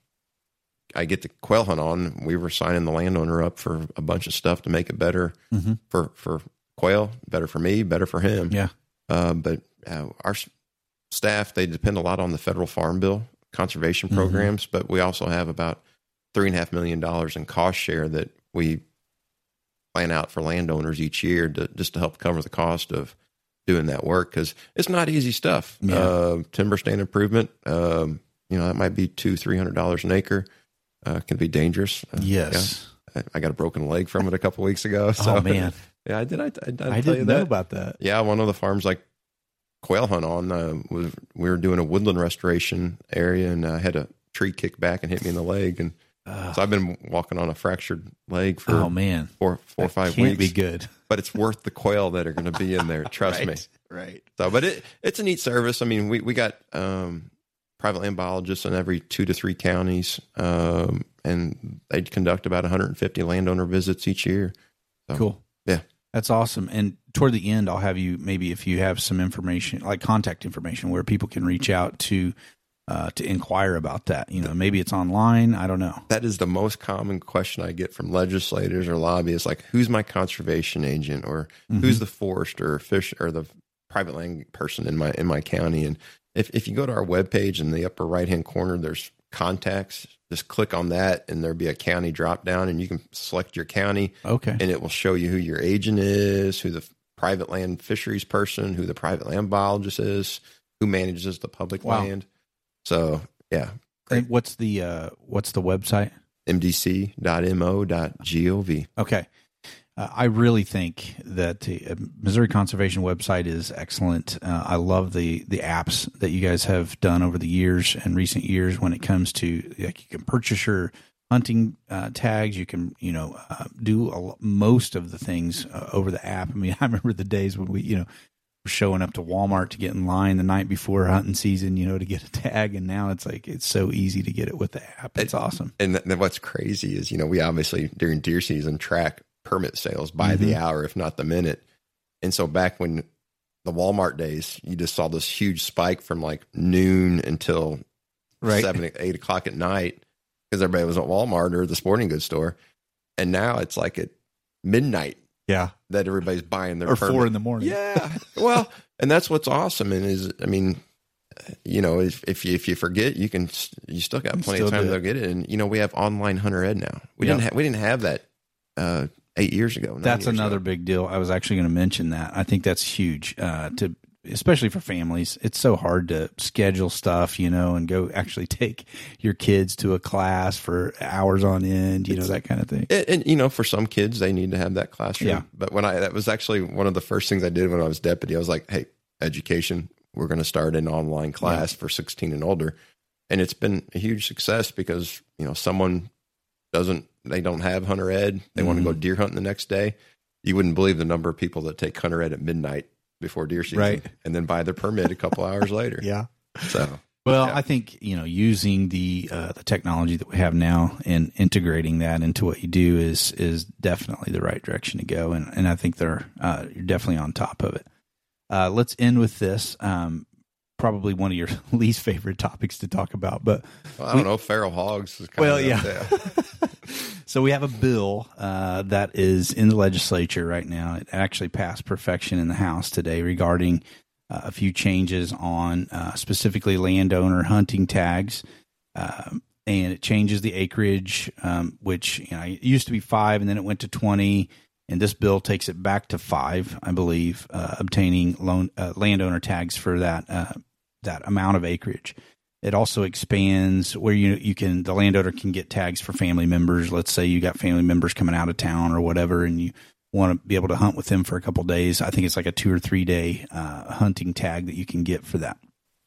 I get the quail hunt on. We were signing the landowner up for a bunch of stuff to make it better mm-hmm. for, for quail, better for me, better for him. Yeah. Uh, but uh, our staff, they depend a lot on the federal farm bill conservation programs, mm-hmm. but we also have about three and a half million dollars in cost share that we plan out for landowners each year to just to help cover the cost of doing that work. Cause it's not easy stuff. Yeah. Uh, timber stand improvement, um, you know, that might be two, three hundred dollars an acre. Uh, can be dangerous. Uh, yes. Yeah. I, I got a broken leg from it a couple weeks ago. So, oh man. Yeah, I did. I, I, I, I didn't know about that. Yeah. One of the farms like quail hunt on, uh, was, we were doing a woodland restoration area and I uh, had a tree kick back and hit me in the leg. And uh, so I've been walking on a fractured leg for oh man, four, four or five can't weeks. Be good, but it's worth the quail that are going to be in there. Trust right, me. Right. So, but it, it's a neat service. I mean, we, we got, um, private land biologists in every two to three counties. Um, and they conduct about one hundred fifty landowner visits each year. So, cool. Yeah. That's awesome. And toward the end, I'll have you, maybe if you have some information, like contact information where people can reach out to, uh, to inquire about that. You know, maybe it's online. I don't know. That is the most common question I get from legislators or lobbyists, like who's my conservation agent or mm-hmm. who's the forester or fish or the private land person in my, in my county. And if, if you go to our webpage in the upper right-hand corner, there's contacts. Just click on that and there'll be a county drop down and you can select your county. Okay. And it will show you who your agent is, who the private land fisheries person, who the private land biologist is, who manages the public wow. land. So yeah. And what's the, uh, what's the website? M D C dot M O dot gov. Okay. Uh, I really think that the uh, Missouri Conservation website is excellent. Uh, I love the the apps that you guys have done over the years and recent years when it comes to, like, you can purchase your hunting uh, tags. You can, you know, uh, do a, most of the things uh, over the app. I mean, I remember the days when we, you know, were showing up to Walmart to get in line the night before hunting season, you know, to get a tag. And now it's like, it's so easy to get it with the app. It's and, awesome. And th- what's crazy is, you know, we obviously during deer season track permit sales by mm-hmm. the hour, if not the minute. And so back when the Walmart days, you just saw this huge spike from like noon until right. seven, eight o'clock at night because everybody was at Walmart or the sporting goods store. And now it's like at midnight. Yeah. That everybody's buying their or permit. four in the morning. Yeah. Well, and that's what's awesome. And is, I mean, you know, if, if you, if you forget, you can, you still got plenty still of time to go get it. And, you know, we have online hunter ed now. We yep. didn't have, we didn't have that, uh, eight years ago. That's years another ago. big deal. I was actually going to mention that. I think that's huge, uh, to, especially for families. It's so hard to schedule stuff, you know, and go actually take your kids to a class for hours on end, you it's, know, that kind of thing. And, and, you know, for some kids, they need to have that classroom. Yeah. But when I, that was actually one of the first things I did when I was deputy. I was like, hey, education, we're going to start an online class yeah. for sixteen and older. And it's been a huge success because, you know, someone doesn't, they don't have hunter ed. They mm-hmm. want to go deer hunting the next day. You wouldn't believe the number of people that take hunter ed at midnight before deer season right. and then buy their permit a couple hours later. Yeah. So, well, yeah. I think, you know, using the, uh, the technology that we have now and integrating that into what you do is, is definitely the right direction to go. And, and I think they're, uh, you're definitely on top of it. Uh, let's end with this. Um, probably one of your least favorite topics to talk about, but well, I don't we, know. Feral hogs. Is kind well, of yeah. yeah. So we have a bill uh, that is in the legislature right now. It actually passed perfection in the House today regarding uh, a few changes on uh, specifically landowner hunting tags, um, and it changes the acreage, um, which you know it used to be five, and then it went to twenty. And this bill takes it back to five, I believe, uh, obtaining loan, uh, landowner tags for that uh, that amount of acreage. It also expands where you you can the landowner can get tags for family members. Let's say you got family members coming out of town or whatever, and you want to be able to hunt with them for a couple of days. I think it's like a two or three day uh, hunting tag that you can get for that.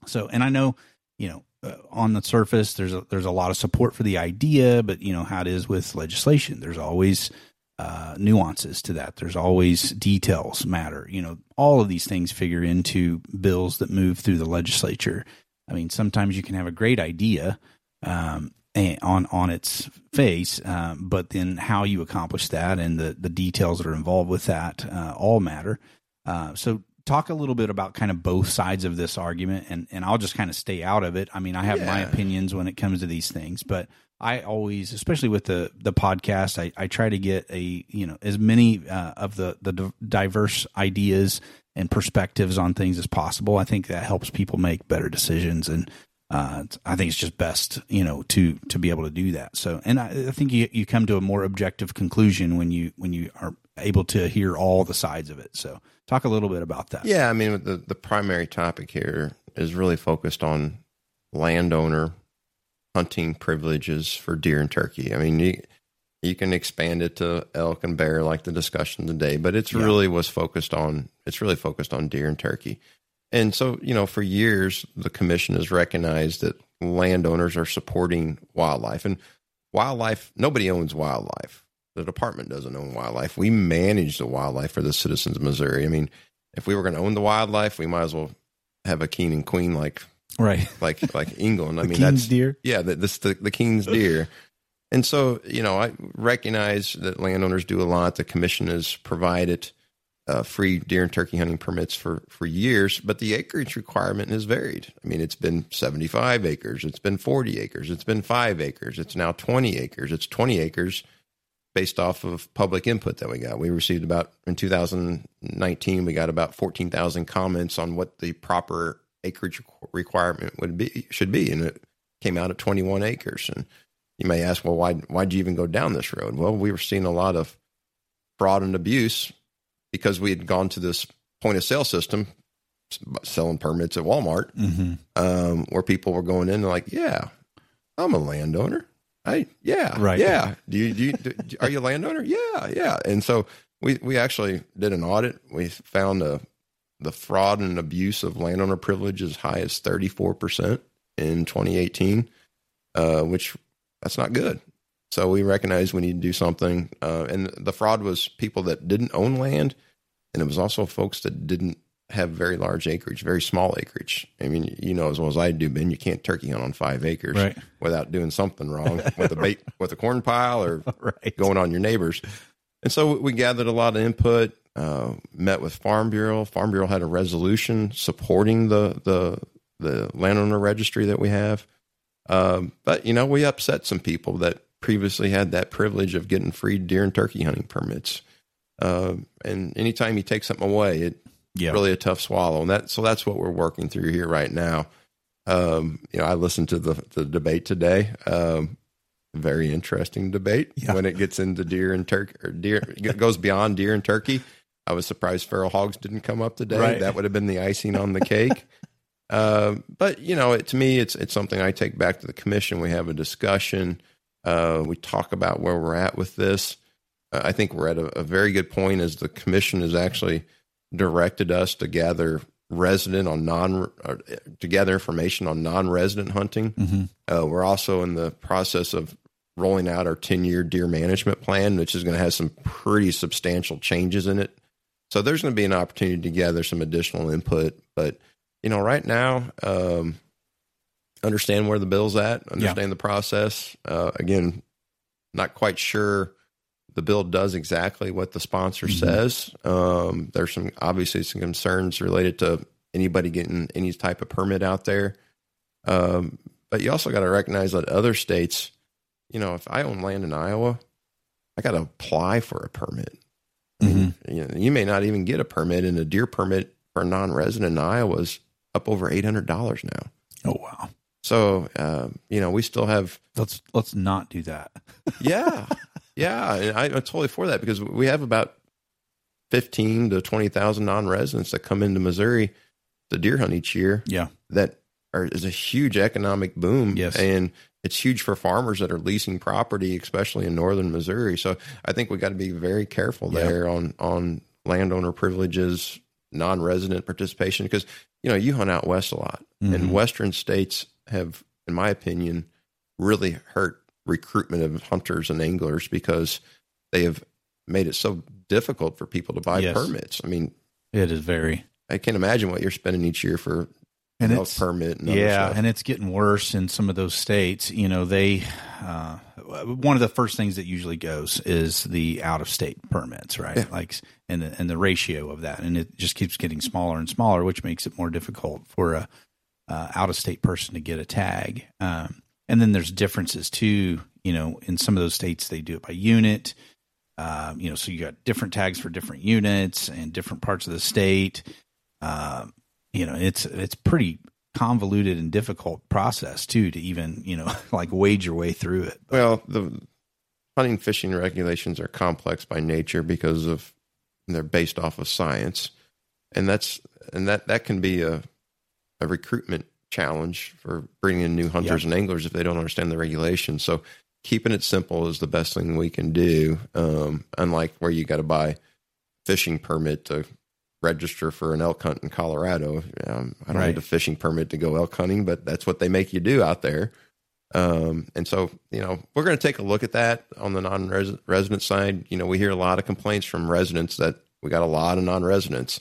So, and I know, you know, uh, on the surface, there's a, there's a lot of support for the idea, but you know how it is with legislation. There's always uh, nuances to that. There's always details matter. You know, all of these things figure into bills that move through the legislature. I mean, sometimes you can have a great idea um, on on its face, um, but then how you accomplish that and the the details that are involved with that uh, all matter. Uh, so. Talk a little bit about kind of both sides of this argument, and, and I'll just kind of stay out of it. I mean, I have yeah. my opinions when it comes to these things, but I always, especially with the, the podcast, I, I try to get a, you know, as many uh, of the, the diverse ideas and perspectives on things as possible. I think that helps people make better decisions. And uh, I think it's just best, you know, to, to be able to do that. So, and I, I think you, you come to a more objective conclusion when you, when you are able to hear all the sides of it. So talk a little bit about that. Yeah. I mean, the, the primary topic here is really focused on landowner hunting privileges for deer and turkey. I mean, you, you can expand it to elk and bear like the discussion today, but it's yeah. really was focused on, it's really focused on deer and turkey. And so, you know, for years, the commission has recognized that landowners are supporting wildlife, and wildlife, nobody owns wildlife. The department doesn't own wildlife. We manage the wildlife for the citizens of Missouri. I mean, if we were going to own the wildlife, we might as well have a king and queen like, right. like, like England. I the mean, king's that's deer. Yeah. The, this, the, the king's deer. And so, you know, I recognize that landowners do a lot. The commission has provided uh, free deer and turkey hunting permits for, for years, but the acreage requirement has varied. I mean, it's been seventy-five acres. It's been forty acres. It's been five acres. It's now twenty acres. It's twenty acres. Based off of public input that we got. We received about, in two thousand nineteen, we got about fourteen thousand comments on what the proper acreage requirement would be, should be. And it came out at twenty-one acres. And you may ask, well, why, why'd you even go down this road? Well, we were seeing a lot of fraud and abuse because we had gone to this point of sale system, selling permits at Walmart, mm-hmm. um, where people were going in and like, yeah, I'm a landowner. I, yeah, right. Yeah. Do you, do you, do, are you a landowner? Yeah. Yeah. And so we, we actually did an audit. We found a, the fraud and abuse of landowner privilege as high as thirty-four percent in twenty eighteen, uh, which that's not good. So we recognize we need to do something. Uh, and the fraud was people that didn't own land. And it was also folks that didn't have very large acreage, very small acreage. I mean, you know, as well as I do, Ben, you can't turkey hunt on five acres right. without doing something wrong with a bait, with a corn pile or right. going on your neighbors. And so we gathered a lot of input, uh, met with Farm Bureau. Farm Bureau had a resolution supporting the, the, the landowner registry that we have. Um, but, you know, we upset some people that previously had that privilege of getting free deer and turkey hunting permits. Uh, and anytime you take something away, it, Yeah. really a tough swallow. And that, so that's what we're working through here right now. Um, you know, I listened to the, the debate today. Um, very interesting debate yeah. when it gets into deer and turkey, or deer, it goes beyond deer and turkey. I was surprised feral hogs didn't come up today. Right. That would have been the icing on the cake. um, but you know, it, to me, it's, it's something I take back to the commission. We have a discussion. Uh, we talk about where we're at with this. Uh, I think we're at a, a very good point as the commission is actually directed us to gather resident on non uh, to gather information on non-resident hunting. Mm-hmm. Uh, we're also in the process of rolling out our ten-year deer management plan, which is going to have some pretty substantial changes in it. So there's going to be an opportunity to gather some additional input. But you know, right now, um, understand where the bill's at, understand yeah. the process. Uh, again, not quite sure. The bill does exactly what the sponsor mm-hmm. says. Um, there's some obviously some concerns related to anybody getting any type of permit out there. Um, but you also got to recognize that other states, you know, if I own land in Iowa, I got to apply for a permit. Mm-hmm. You know, you may not even get a permit, and a deer permit for a non-resident in Iowa is up over eight hundred dollars now. Oh, wow. So, uh, you know, we still have. Let's, let's not do that. yeah. Yeah, and I, I'm totally for that because we have about fifteen to twenty thousand non-residents that come into Missouri to deer hunt each year. Yeah, that are, is a huge economic boom. Yes, and it's huge for farmers that are leasing property, especially in northern Missouri. So I think we got to be very careful there yeah. on on landowner privileges, non-resident participation, because you know, you hunt out west a lot, Mm-hmm. and Western states have, in my opinion, really hurt recruitment of hunters and anglers because they have made it so difficult for people to buy Yes. permits. I mean, It is very, I can't imagine what you're spending each year for and elk it's permit. And other yeah, stuff. and it's getting worse in some of those states. You know, they uh, one of the first things that usually goes is the out of state permits, right? Yeah. Like, and the, and the ratio of that, and it just keeps getting smaller and smaller, which makes it more difficult for a uh, out of state person to get a tag. Um, and then there's differences too. You know, in some of those states they do it by unit. Uh, you know, so you got different tags for different units and different parts of the state. Um, you know, it's it's pretty convoluted and difficult process too to even, you know, like wade your way through it. Well, the hunting fishing regulations are complex by nature because of they're based off of science, and that's and that that can be a a recruitment challenge for bringing in new hunters Yep. and anglers if they don't understand the regulations. So keeping it simple is the best thing we can do. Um, unlike where you got to buy fishing permit to register for an elk hunt in Colorado. Um, I don't Right. need a fishing permit to go elk hunting, but that's what they make you do out there. Um, and so, you know, we're going to take a look at that on the non-resident side. You know, we hear a lot of complaints from residents that we got a lot of non-residents.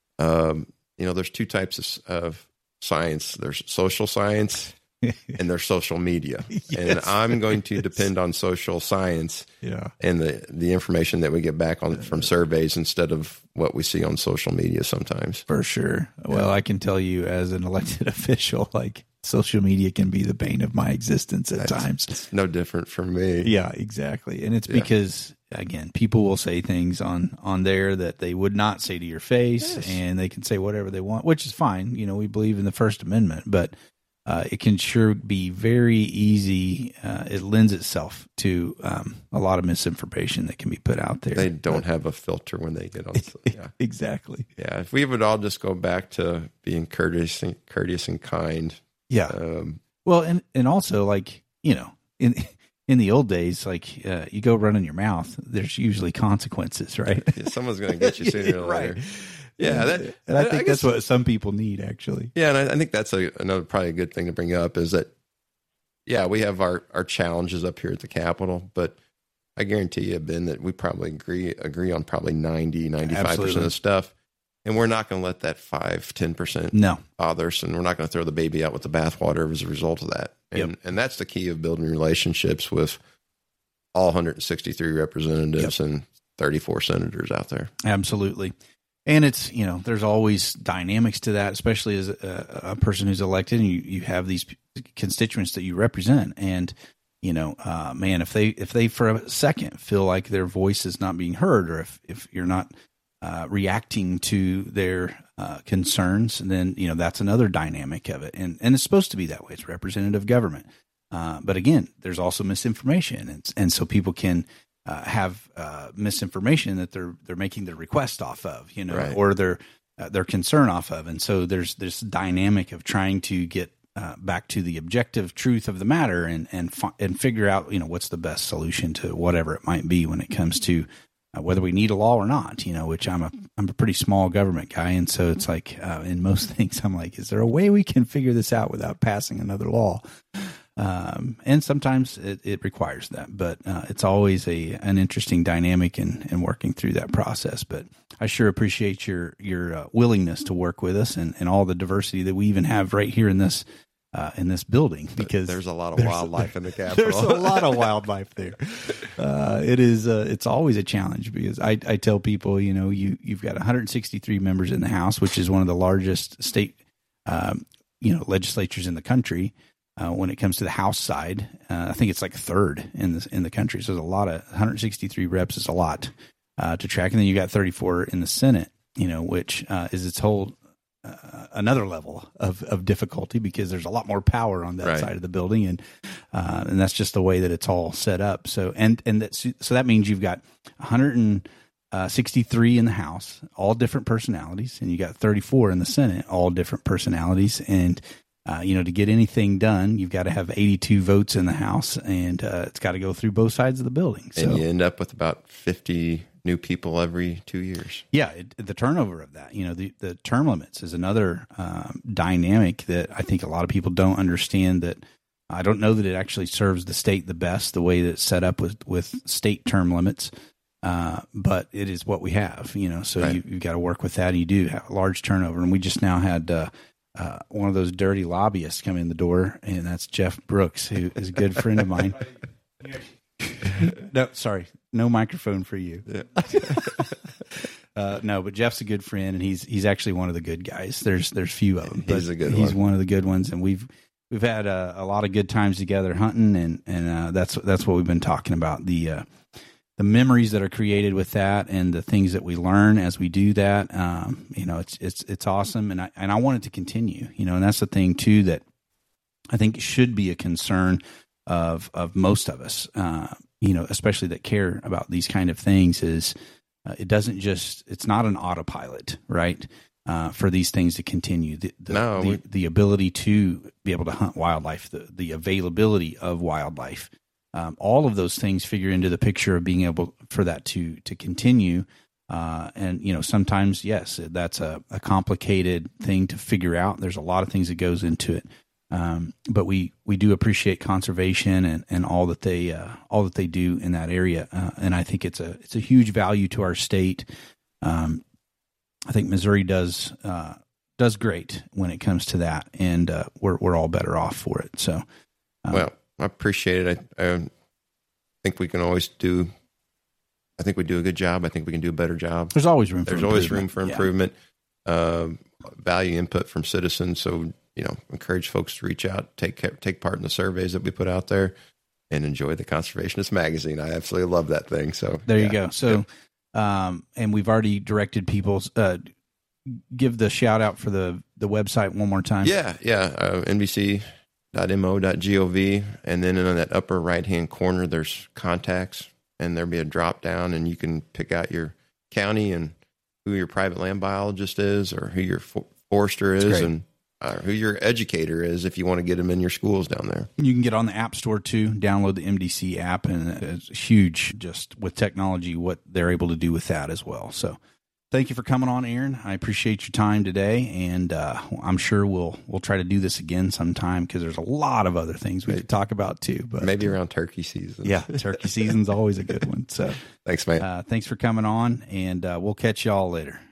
Um, you know, there's two types of, of science. There's social science and there's social media. Yes, and I'm going to yes. depend on social science Yeah. and the, the information that we get back on from surveys instead of what we see on social media sometimes. For sure. Well, I can tell you as an elected official, like social media can be the bane of my existence at That's- times. It's no different from me. Yeah, exactly. And it's Yeah. because, again, people will say things on, on there that they would not say to your face, Yes. and they can say whatever they want, which is fine. You know, we believe in the First Amendment, but uh, it can sure be very easy. Uh, it lends itself to um, a lot of misinformation that can be put out there. They don't have a filter when they get on. Yeah. Exactly. Yeah. If we would all just go back to being courteous and courteous and kind. Yeah. Um, Well, and, and also, like, you know, in in the old days, like uh, you go running your mouth, there's usually consequences, right? someone's going to get you sooner or later. Right. Yeah. That, And I think guess- that's what some people need, actually. Yeah, and I, I think that's a, another probably a good thing to bring up is that, yeah, we have our, our challenges up here at the Capitol, but I guarantee you, Ben, that we probably agree agree on probably ninety, ninety-five percent Absolutely. of the stuff, and we're not going to let that five, ten percent No. bother us, and we're not going to throw the baby out with the bathwater as a result of that. And Yep. and that's the key of building relationships with all one hundred sixty-three representatives and thirty-four senators out there. Absolutely. And it's, you know, there's always dynamics to that, especially as a, a person who's elected and you, you have these constituents that you represent. And, you know, uh, man, if they, if they for a second feel like their voice is not being heard, or if, if you're not uh, reacting to their uh, concerns, then, you know, that's another dynamic of it. And, and it's supposed to be that way. It's representative government. Uh, but again, there's also misinformation. And, and so people can, Uh, have uh, misinformation that they're they're making their request off of, you know, Right. or their uh, their concern off of, and so there's this dynamic of trying to get uh, back to the objective truth of the matter and and fi- and figure out, you know, what's the best solution to whatever it might be when it comes to uh, whether we need a law or not, you know. Which I'm a I'm a pretty small government guy, and so it's like uh, in most things I'm like, is there a way we can figure this out without passing another law? Um, and sometimes it, it requires that, but uh, it's always a an interesting dynamic in, in working through that process. But I sure appreciate your your uh, willingness to work with us and, and all the diversity that we even have right here in this uh, in this building, because There's a lot of there's- wildlife in the Capitol. there's a lot of wildlife there. Uh, it is uh, it's always a challenge because I, I tell people, you know, you you've got one hundred sixty-three members in the House, which is one of the largest state um, you know legislatures in the country. Uh, when it comes to the House side, uh, I think it's like third in the in the country. So there's a lot of one hundred sixty-three reps is a lot uh, to track, and then you got thirty-four in the Senate, you know, which uh, is its whole uh, another level of, of difficulty because there's a lot more power on that Right. side of the building, and uh, and that's just the way that it's all set up. So and and that so that means you've got one hundred sixty-three in the House, all different personalities, and you got thirty-four in the Senate, all different personalities, and Uh, you know, to get anything done, you've got to have eighty-two votes in the House, and uh, it's got to go through both sides of the building. So, And you end up with about fifty new people every two years. Yeah, it, the turnover of that, you know, the, the term limits is another um, dynamic that I think a lot of people don't understand. That I don't know that it actually serves the state the best, the way that it's set up with, with state term limits. Uh, but it is what we have, you know, so right. you, you've got to work with that. And you do have a large turnover. And we just now had uh, uh, one of those dirty lobbyists come in the door, and that's Jeff Brooks, who is a good friend of mine. No, sorry, no microphone for you. Yeah. uh, no, but Jeff's a good friend, and he's he's actually one of the good guys. There's there's few of them. But he's a good he's one. one of the good ones, and we've we've had uh, a lot of good times together hunting, and and uh, that's that's what we've been talking about. The uh, the memories that are created with that, and the things that we learn as we do that. Um, you know, it's it's it's awesome, and I and I want it to continue. You know, and that's the thing too that I think should be a concern of of most of us. Uh, you know, especially that care about these kind of things. Is uh, it doesn't just it's not an autopilot, right? Uh, for these things to continue, the the, no, the, we, the ability to be able to hunt wildlife, the the availability of wildlife. Um, all of those things figure into the picture of being able for that to to continue. Uh, and, you know, sometimes, yes, that's a, a complicated thing to figure out. There's a lot of things that goes into it. Um, but we, we do appreciate conservation and, and all that they uh, all that they do in that area. Uh, and I think it's a it's a huge value to our state. Um, I think Missouri does uh, does great when it comes to that, and uh, we're we're all better off for it. So, um, well. I appreciate it. I, I think we can always do, I think we do a good job. I think we can do a better job. There's always room for There's improvement. always room for improvement. Yeah. Uh, value input from citizens. So, you know, encourage folks to reach out, take take part in the surveys that we put out there, and enjoy the Conservationist magazine. I absolutely love that thing. So there yeah. you go. So, um, and we've already directed people, uh, give the shout out for the, the website one more time. Yeah. Yeah. Uh, N B C dot M O dot gov, and then in that upper right hand corner there's contacts, and there'll be a drop down, and you can pick out your county and who your private land biologist is, or who your for- forester is, and uh, who your educator is if you want to get them in your schools down there. You can get on the App Store too, download the M D C app, and it's huge just with technology what they're able to do with that as well. So thank you for coming on, Aaron. I appreciate your time today, and uh, I'm sure we'll we'll try to do this again sometime, because there's a lot of other things we could talk about too. But maybe around turkey season. Yeah, turkey season's always a good one. So thanks, man. Uh, thanks for coming on, and uh, we'll catch y'all later.